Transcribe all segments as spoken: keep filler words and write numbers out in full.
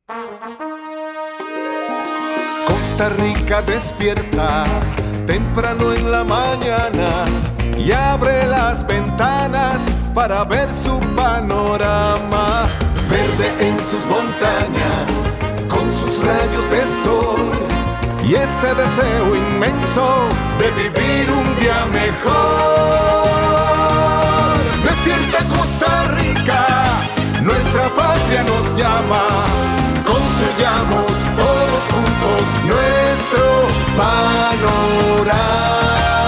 Costa Rica despierta temprano en la mañana y abre las ventanas para ver su panorama. Verde en sus montañas, con sus rayos de sol y ese deseo inmenso de vivir un día mejor. Despierta Costa Rica, nuestra patria nos llama. Construyamos todos juntos nuestro panorama.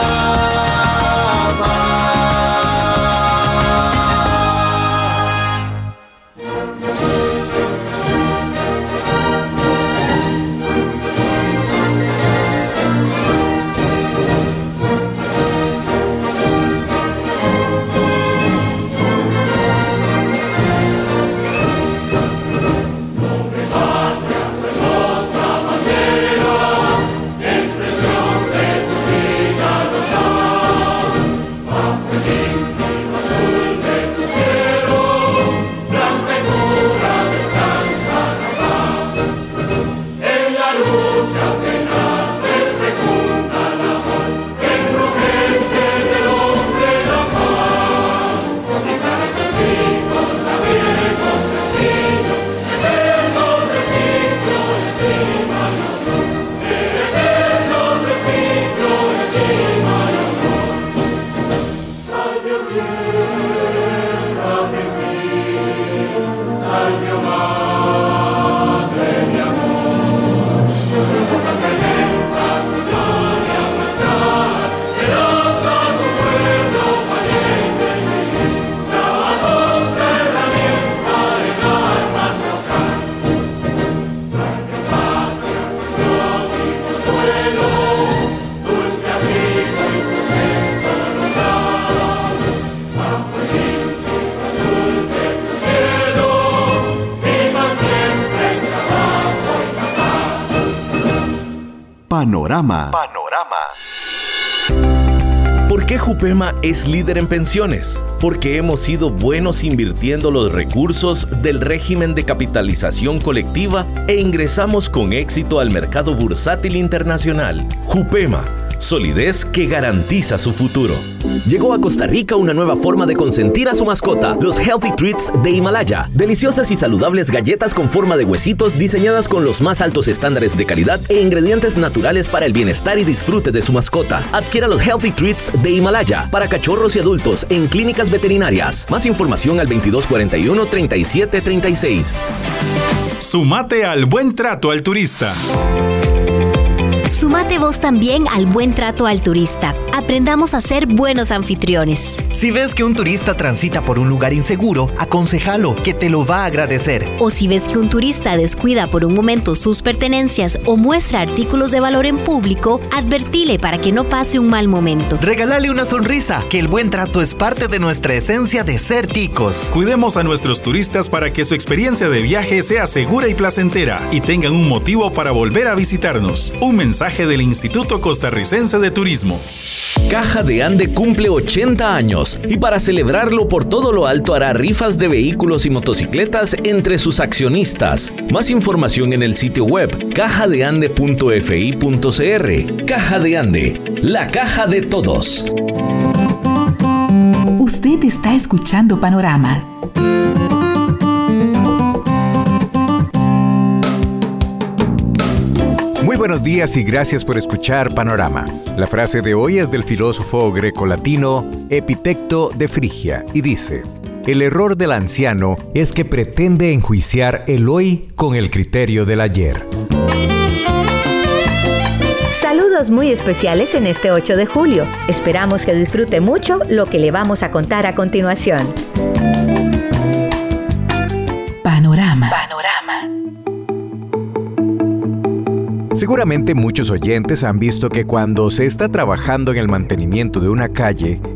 Panorama. Panorama. ¿Por qué Jupema es líder en pensiones? Porque hemos sido buenos invirtiendo los recursos del régimen de capitalización colectiva e ingresamos con éxito al mercado bursátil internacional. Jupema, solidez que garantiza su futuro. Llegó a Costa Rica una nueva forma de consentir a su mascota, los Healthy Treats de Himalaya. Deliciosas y saludables galletas con forma de huesitos diseñadas con los más altos estándares de calidad e ingredientes naturales para el bienestar y disfrute de su mascota. Adquiera los Healthy Treats de Himalaya para cachorros y adultos en clínicas veterinarias. Más información al veintidós cuarenta y uno, treinta y siete treinta y seis. Sumate al buen trato al turista. Sumate vos también al buen trato al turista. Aprendamos a ser buenos anfitriones. Si ves que un turista transita por un lugar inseguro, aconsejalo, que te lo va a agradecer. O si ves que un turista descuida por un momento sus pertenencias o muestra artículos de valor en público, advertile para que no pase un mal momento. Regálale una sonrisa, que el buen trato es parte de nuestra esencia de ser ticos. Cuidemos a nuestros turistas para que su experiencia de viaje sea segura y placentera y tengan un motivo para volver a visitarnos. Un mensaje del Instituto Costarricense de Turismo. Caja de Ande cumple ochenta años y para celebrarlo por todo lo alto hará rifas de vehículos y motocicletas entre sus accionistas. Más información en el sitio web caja de ande punto f i punto c r. Caja de Ande, la caja de todos. Usted está escuchando Panorama. Muy buenos días y gracias por escuchar Panorama. La frase de hoy es del filósofo grecolatino Epicteto de Frigia y dice: el error del anciano es que pretende enjuiciar el hoy con el criterio del ayer. Saludos muy especiales en este ocho de julio. Esperamos que disfrute mucho lo que le vamos a contar a continuación. Panorama. Panorama. Seguramente muchos oyentes han visto que cuando se está trabajando en el mantenimiento de una calle,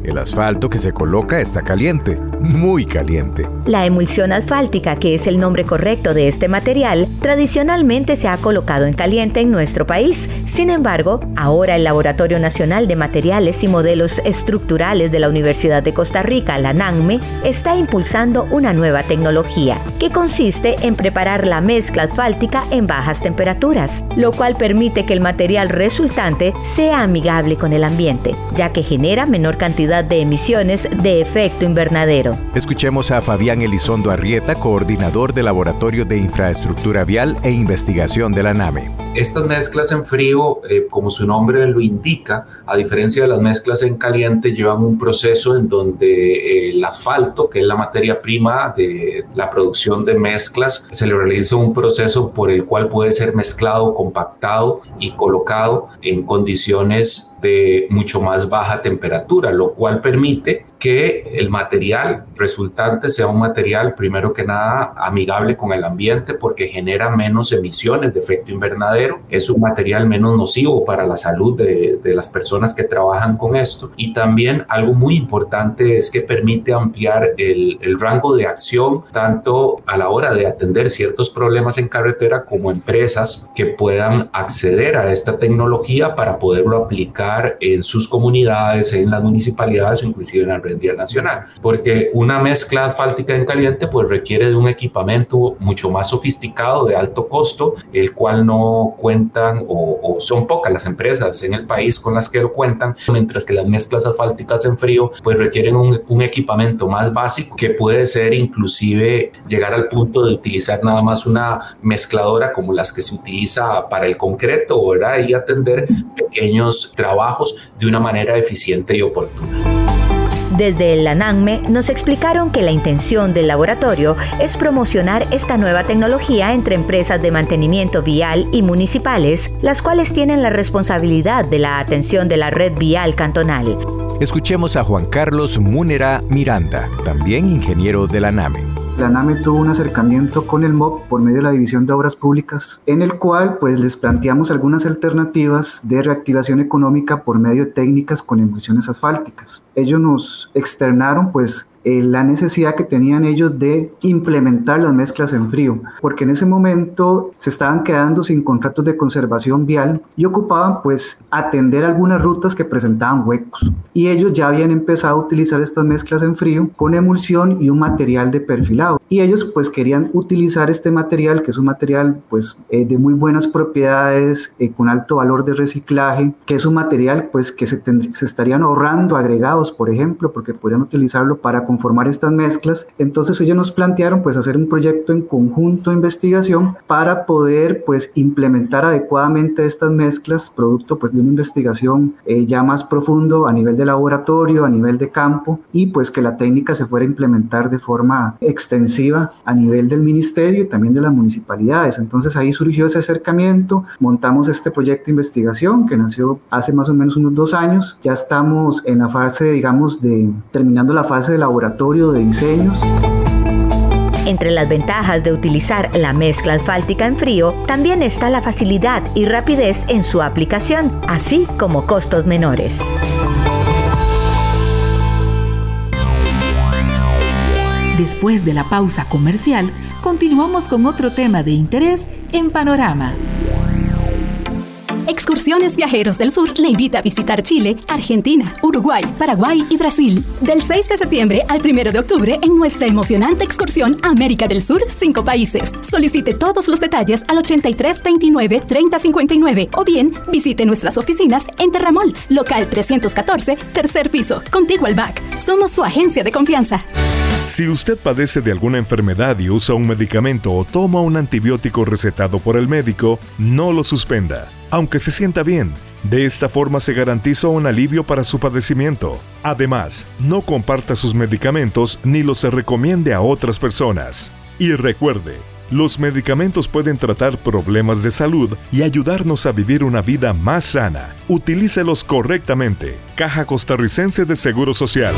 El asfalto que se coloca está caliente, muy caliente. La emulsión asfáltica, que es el nombre correcto de este material, tradicionalmente se ha colocado en caliente en nuestro país. Sin embargo, ahora el Laboratorio Nacional de Materiales y Modelos Estructurales de la Universidad de Costa Rica, la NANME, está impulsando una nueva tecnología que consiste en preparar la mezcla asfáltica en bajas temperaturas, lo cual permite que el material resultante sea amigable con el ambiente, ya que genera menor cantidad de emisiones de efecto invernadero. Escuchemos a Fabián Elizondo Arrieta, coordinador del Laboratorio de Infraestructura Vial e Investigación de la NAME. Estas mezclas en frío, eh, como su nombre lo indica, a diferencia de las mezclas en caliente, llevan un proceso en donde eh, el asfalto, que es la materia prima de la producción de mezclas, se le realiza un proceso por el cual puede ser mezclado, compactado y colocado en condiciones de mucho más baja temperatura, lo cual permite que el material resultante sea un material, primero que nada, amigable con el ambiente porque genera menos emisiones de efecto invernadero, es un material menos nocivo para la salud de, de las personas que trabajan con esto, y también algo muy importante es que permite ampliar el, el rango de acción tanto a la hora de atender ciertos problemas en carretera como empresas que puedan acceder a esta tecnología para poderlo aplicar en sus comunidades, en las municipalidades o inclusive en la red vial nacional, porque una mezcla asfáltica en caliente pues requiere de un equipamiento mucho más sofisticado de alto costo, el cual no cuentan o, o son pocas las empresas en el país con las que lo cuentan, mientras que las mezclas asfálticas en frío pues requieren un, un equipamiento más básico que puede ser inclusive llegar al punto de utilizar nada más una mezcladora como las que se utiliza para el concreto, ¿verdad? Y atender pequeños trabajos de una manera eficiente y oportuna. Desde la NANME nos explicaron que la intención del laboratorio es promocionar esta nueva tecnología entre empresas de mantenimiento vial y municipales, las cuales tienen la responsabilidad de la atención de la red vial cantonal. Escuchemos a Juan Carlos Múnera Miranda, también ingeniero de la NAME. La NAME tuvo un acercamiento con el M O P por medio de la División de Obras Públicas, en el cual pues les planteamos algunas alternativas de reactivación económica por medio de técnicas con emulsiones asfálticas. Ellos nos externaron pues eh, la necesidad que tenían ellos de implementar las mezclas en frío, porque en ese momento se estaban quedando sin contratos de conservación vial y ocupaban pues atender algunas rutas que presentaban huecos, y ellos ya habían empezado a utilizar estas mezclas en frío con emulsión y un material de perfilado, y ellos pues querían utilizar este material, que es un material pues eh, de muy buenas propiedades, eh, con alto valor de reciclaje, que es un material pues que se, tend- se estarían ahorrando agregados, por ejemplo, porque podrían utilizarlo para conformar estas mezclas. Entonces ellos nos plantearon pues hacer un proyecto en conjunto de investigación para poder pues implementar adecuadamente estas mezclas, producto pues de una investigación eh, ya más profundo a nivel de laboratorio, a nivel de campo, y pues que la técnica se fuera a implementar de forma extensiva a nivel del ministerio y también de las municipalidades. Entonces ahí surgió ese acercamiento, montamos este proyecto de investigación que nació hace más o menos unos dos años, ya estamos en la fase, digamos, de terminando la fase de laboratorio de diseños. Entre las ventajas de utilizar la mezcla asfáltica en frío, también está la facilidad y rapidez en su aplicación, así como costos menores. Después de la pausa comercial, continuamos con otro tema de interés en Panorama. Excursiones Viajeros del Sur le invita a visitar Chile, Argentina, Uruguay, Paraguay y Brasil. Del seis de septiembre al primero de octubre en nuestra emocionante excursión América del Sur, cinco países. Solicite todos los detalles al ochenta y tres veintinueve treinta cincuenta y nueve o bien visite nuestras oficinas en Terramol, local trescientos catorce, tercer piso, contiguo al B A C. Somos su agencia de confianza. Si usted padece de alguna enfermedad y usa un medicamento o toma un antibiótico recetado por el médico, no lo suspenda, aunque se sienta bien. De esta forma se garantiza un alivio para su padecimiento. Además, no comparta sus medicamentos ni los recomiende a otras personas. Y recuerde, los medicamentos pueden tratar problemas de salud y ayudarnos a vivir una vida más sana. Utilícelos correctamente. Caja Costarricense de Seguro Social.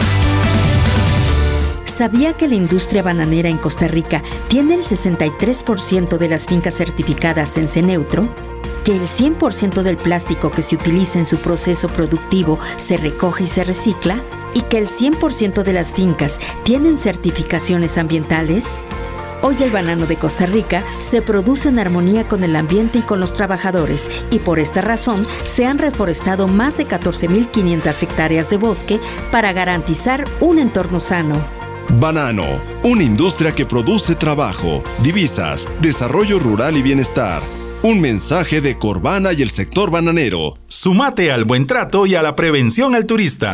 ¿Sabía que la industria bananera en Costa Rica tiene el sesenta y tres por ciento de las fincas certificadas en CENEUTRO? ¿Que el cien por ciento del plástico que se utiliza en su proceso productivo se recoge y se recicla? y que el cien por ciento de las fincas tienen certificaciones ambientales? Hoy el banano de Costa Rica se produce en armonía con el ambiente y con los trabajadores, y por esta razón se han reforestado más de catorce mil quinientas hectáreas de bosque para garantizar un entorno sano. Banano, una industria que produce trabajo, divisas, desarrollo rural y bienestar. Un mensaje de Corvana y el sector bananero. Sumate al buen trato y a la prevención al turista.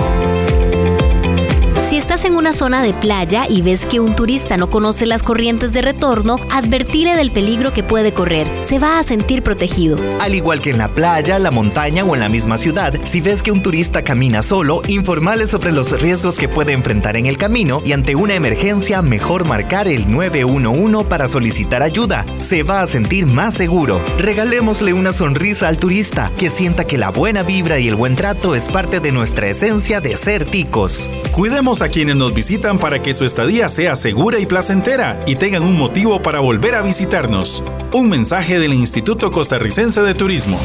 Si estás en una zona de playa y ves que un turista no conoce las corrientes de retorno, advertile del peligro que puede correr. Se va a sentir protegido. Al igual que en la playa, la montaña o en la misma ciudad, si ves que un turista camina solo, informale sobre los riesgos que puede enfrentar en el camino y ante una emergencia, mejor marcar el nueve uno uno para solicitar ayuda. Se va a sentir más seguro. Regalémosle una sonrisa al turista, que sienta que la buena vibra y el buen trato es parte de nuestra esencia de ser ticos. Cuidemos a quienes nos visitan para que su estadía sea segura y placentera y tengan un motivo para volver a visitarnos. Un mensaje del Instituto Costarricense de Turismo.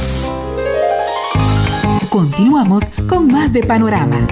Continuamos con más de Panorama.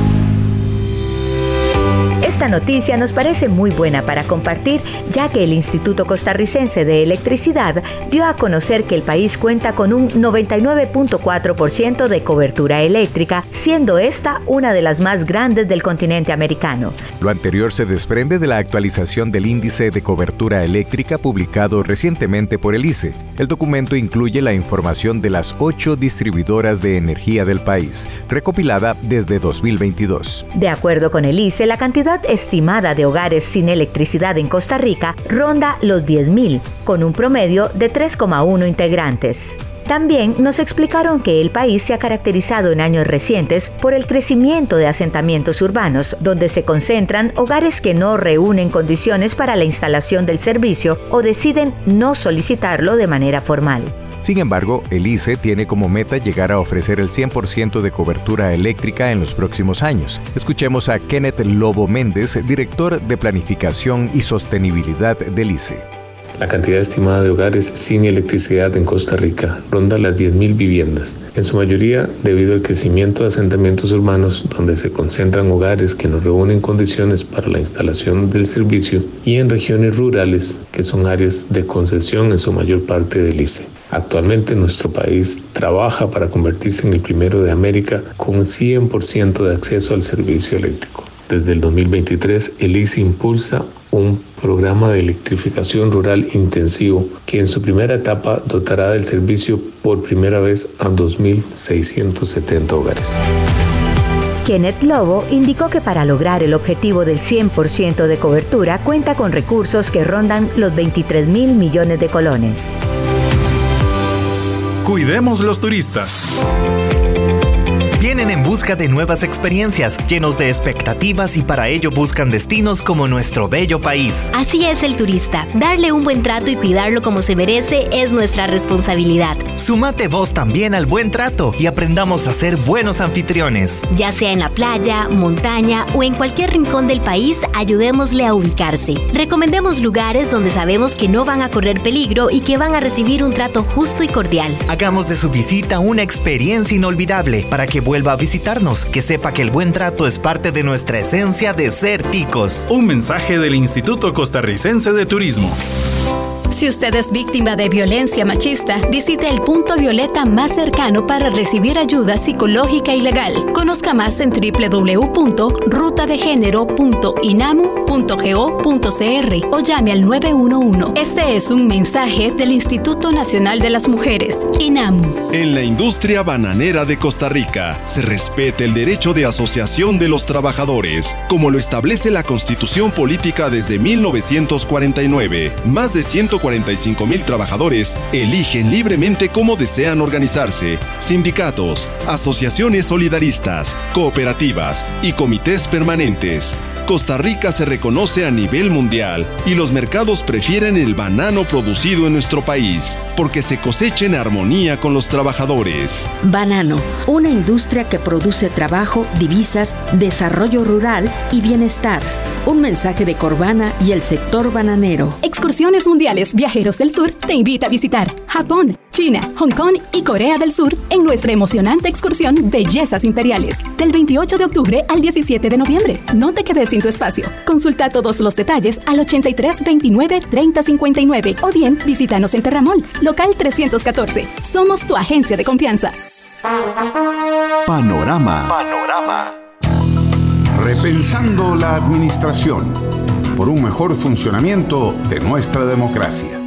Esta noticia nos parece muy buena para compartir, ya que el Instituto Costarricense de Electricidad dio a conocer que el país cuenta con un noventa y nueve punto cuatro por ciento de cobertura eléctrica, siendo esta una de las más grandes del continente americano. Lo anterior se desprende de la actualización del índice de cobertura eléctrica publicado recientemente por el I C E. El documento incluye la información de las ocho distribuidoras de energía del país, recopilada desde dos mil veintidós. De acuerdo con el I C E, la cantidad estimada de hogares sin electricidad en Costa Rica ronda los diez mil, con un promedio de tres coma uno integrantes. También nos explicaron que el país se ha caracterizado en años recientes por el crecimiento de asentamientos urbanos, donde se concentran hogares que no reúnen condiciones para la instalación del servicio o deciden no solicitarlo de manera formal. Sin embargo, el I C E tiene como meta llegar a ofrecer el cien por ciento de cobertura eléctrica en los próximos años. Escuchemos a Kenneth Lobo Méndez, director de Planificación y Sostenibilidad del I C E. La cantidad estimada de hogares sin electricidad en Costa Rica ronda las diez mil viviendas, en su mayoría debido al crecimiento de asentamientos urbanos donde se concentran hogares que no reúnen condiciones para la instalación del servicio y en regiones rurales que son áreas de concesión en su mayor parte del I C E. Actualmente nuestro país trabaja para convertirse en el primero de América con cien por ciento de acceso al servicio eléctrico. Desde el dos mil veintitrés, el I C E impulsa un programa de electrificación rural intensivo que en su primera etapa dotará del servicio por primera vez a dos mil seiscientos setenta hogares. Kenneth Lobo indicó que para lograr el objetivo del cien por ciento de cobertura cuenta con recursos que rondan los veintitrés mil millones de colones. Cuidemos los turistas. Vienen en busca de nuevas experiencias, llenos de expectativas y para ello buscan destinos como nuestro bello país. Así es el turista. Darle un buen trato y cuidarlo como se merece es nuestra responsabilidad. Sumate vos también al buen trato y aprendamos a ser buenos anfitriones. Ya sea en la playa, montaña o en cualquier rincón del país, ayudémosle a ubicarse. Recomendemos lugares donde sabemos que no van a correr peligro y que van a recibir un trato justo y cordial. Hagamos de su visita una experiencia inolvidable para que vuelva a visitarnos, que sepa que el buen trato es parte de nuestra esencia de ser ticos. Un mensaje del Instituto Costarricense de Turismo. Si usted es víctima de violencia machista, visite el punto violeta más cercano para recibir ayuda psicológica y legal. Conozca más en doble u doble u doble u punto ruta de género punto inamu punto go punto c r o llame al nueve uno uno. Este es un mensaje del Instituto Nacional de las Mujeres, INAMU. En la industria bananera de Costa Rica, se respeta el derecho de asociación de los trabajadores, como lo establece la Constitución Política desde mil novecientos cuarenta y nueve. Más de ciento cuarenta y cinco mil trabajadores eligen libremente cómo desean organizarse. Sindicatos, asociaciones solidaristas, cooperativas y comités permanentes. Costa Rica se reconoce a nivel mundial y los mercados prefieren el banano producido en nuestro país porque se cosecha en armonía con los trabajadores. Banano, una industria que produce trabajo, divisas, desarrollo rural y bienestar. Un mensaje de Corvana y el sector bananero. Excursiones Mundiales Viajeros del Sur te invita a visitar Japón, China, Hong Kong y Corea del Sur en nuestra emocionante excursión Bellezas Imperiales, del veintiocho de octubre al diecisiete de noviembre. No te quedes sin tu espacio. Consulta todos los detalles al ochenta y tres veintinueve treinta cincuenta y nueve o bien visítanos en Terramol, local trescientos catorce. Somos tu agencia de confianza. Panorama. Panorama. Repensando la administración por un mejor funcionamiento de nuestra democracia.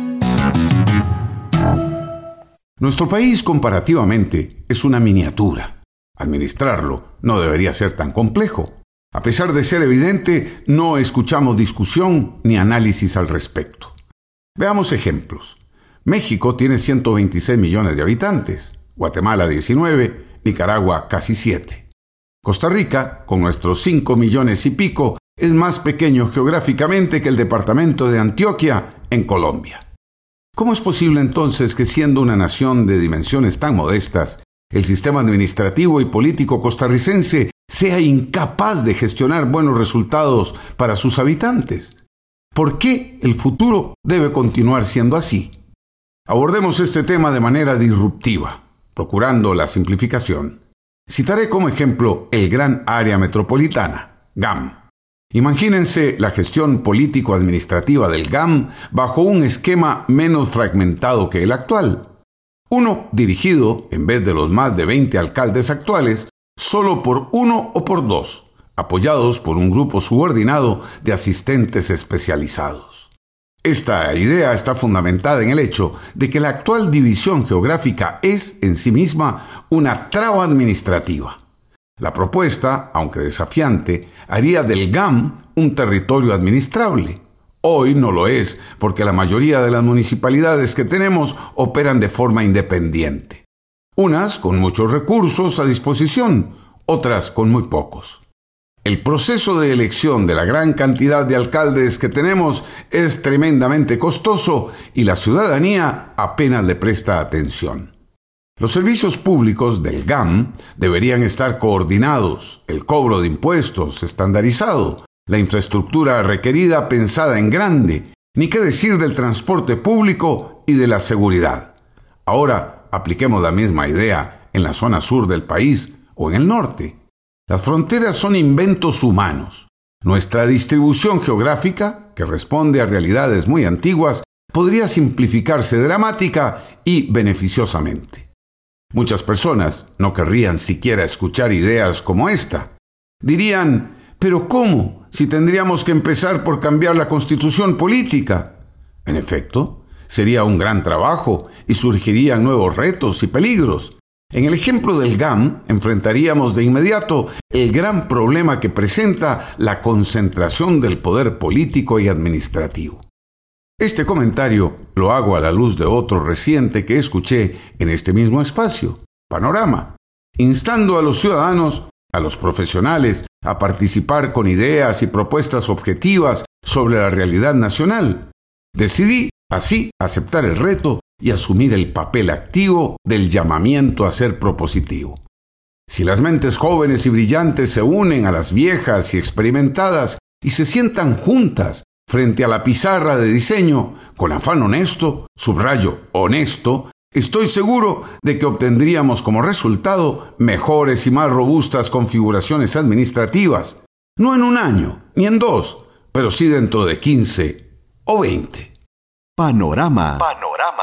Nuestro país comparativamente es una miniatura. Administrarlo no debería ser tan complejo. A pesar de ser evidente, no escuchamos discusión ni análisis al respecto. Veamos ejemplos. México tiene ciento veintiséis millones de habitantes, Guatemala diecinueve, Nicaragua casi siete. Costa Rica, con nuestros cinco millones y pico, es más pequeño geográficamente que el departamento de Antioquia en Colombia. ¿Cómo es posible entonces que, siendo una nación de dimensiones tan modestas, el sistema administrativo y político costarricense sea incapaz de gestionar buenos resultados para sus habitantes? ¿Por qué el futuro debe continuar siendo así? Abordemos este tema de manera disruptiva, procurando la simplificación. Citaré como ejemplo el Gran Área Metropolitana, G A M. Imagínense la gestión político-administrativa del G A M bajo un esquema menos fragmentado que el actual. Uno dirigido, en vez de los más de veinte alcaldes actuales, solo por uno o por dos, apoyados por un grupo subordinado de asistentes especializados. Esta idea está fundamentada en el hecho de que la actual división geográfica es, en sí misma, una traba administrativa. La propuesta, aunque desafiante, haría del G A M un territorio administrable. Hoy no lo es, porque la mayoría de las municipalidades que tenemos operan de forma independiente. Unas con muchos recursos a disposición, otras con muy pocos. El proceso de elección de la gran cantidad de alcaldes que tenemos es tremendamente costoso y la ciudadanía apenas le presta atención. Los servicios públicos del G A M deberían estar coordinados, el cobro de impuestos estandarizado, la infraestructura requerida pensada en grande, ni qué decir del transporte público y de la seguridad. Ahora apliquemos la misma idea en la zona sur del país o en el norte. Las fronteras son inventos humanos. Nuestra distribución geográfica, que responde a realidades muy antiguas, podría simplificarse dramática y beneficiosamente. Muchas personas no querrían siquiera escuchar ideas como esta. Dirían, ¿pero cómo? Si tendríamos que empezar por cambiar la constitución política. En efecto, sería un gran trabajo y surgirían nuevos retos y peligros. En el ejemplo del G A M, enfrentaríamos de inmediato el gran problema que presenta la concentración del poder político y administrativo. Este comentario lo hago a la luz de otro reciente que escuché en este mismo espacio, Panorama, instando a los ciudadanos, a los profesionales, a participar con ideas y propuestas objetivas sobre la realidad nacional. Decidí, así, aceptar el reto y asumir el papel activo del llamamiento a ser propositivo. Si las mentes jóvenes y brillantes se unen a las viejas y experimentadas y se sientan juntas frente a la pizarra de diseño con afán honesto, subrayo honesto, estoy seguro de que obtendríamos como resultado mejores y más robustas configuraciones administrativas, no en un año ni en dos, pero sí dentro de quince o veinte. Panorama. Panorama.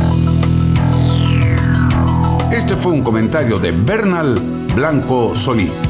Este fue un comentario de Bernal Blanco Solís.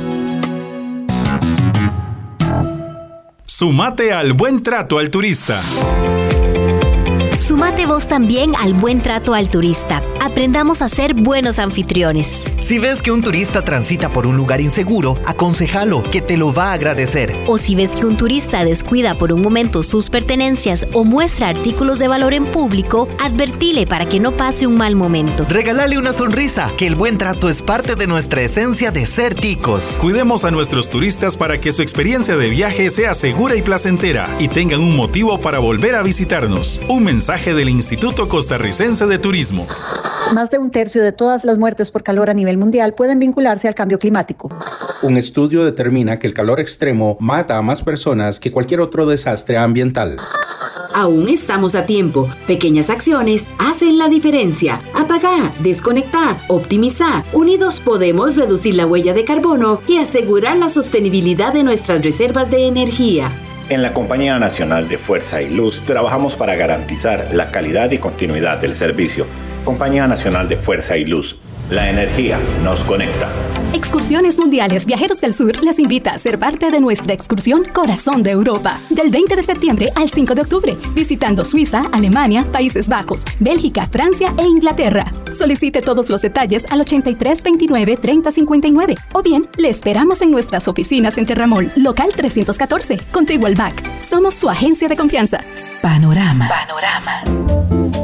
Sumate al buen trato al turista. Sumate vos también al buen trato al turista. Aprendamos a ser buenos anfitriones. Si ves que un turista transita por un lugar inseguro, aconsejalo, que te lo va a agradecer. O si ves que un turista descuida por un momento sus pertenencias o muestra artículos de valor en público, advertile para que no pase un mal momento. Regálale una sonrisa, que el buen trato es parte de nuestra esencia de ser ticos. Cuidemos a nuestros turistas para que su experiencia de viaje sea segura y placentera y tengan un motivo para volver a visitarnos. Un mensaje del Instituto Costarricense de Turismo. Más de un tercio de todas las muertes por calor a nivel mundial pueden vincularse al cambio climático. Un estudio determina que el calor extremo mata a más personas que cualquier otro desastre ambiental. Aún estamos a tiempo. Pequeñas acciones hacen la diferencia. Apagar, desconectar, optimizar. Unidos podemos reducir la huella de carbono y asegurar la sostenibilidad de nuestras reservas de energía. En la Compañía Nacional de Fuerza y Luz trabajamos para garantizar la calidad y continuidad del servicio. Compañía Nacional de Fuerza y Luz. La energía nos conecta. Excursiones Mundiales Viajeros del Sur les invita a ser parte de nuestra excursión Corazón de Europa, del veinte de septiembre al cinco de octubre, visitando Suiza, Alemania, Países Bajos, Bélgica, Francia e Inglaterra. Solicite todos los detalles al ochenta y tres veintinueve treinta cincuenta y nueve o bien le esperamos en nuestras oficinas en Terramol, local trescientos catorce, contiguo al B A C. Somos su agencia de confianza. Panorama. Panorama.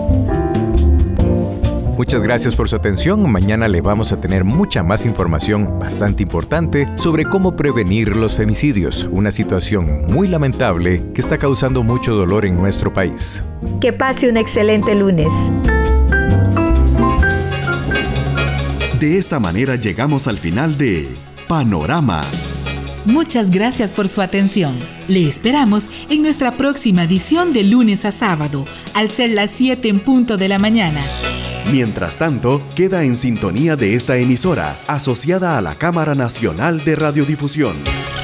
Muchas gracias por su atención. Mañana le vamos a tener mucha más información bastante importante sobre cómo prevenir los femicidios, una situación muy lamentable que está causando mucho dolor en nuestro país. Que pase un excelente lunes. De esta manera llegamos al final de Panorama. Muchas gracias por su atención. Le esperamos en nuestra próxima edición de lunes a sábado, al ser las siete en punto de la mañana. Mientras tanto, queda en sintonía de esta emisora, asociada a la Cámara Nacional de Radiodifusión.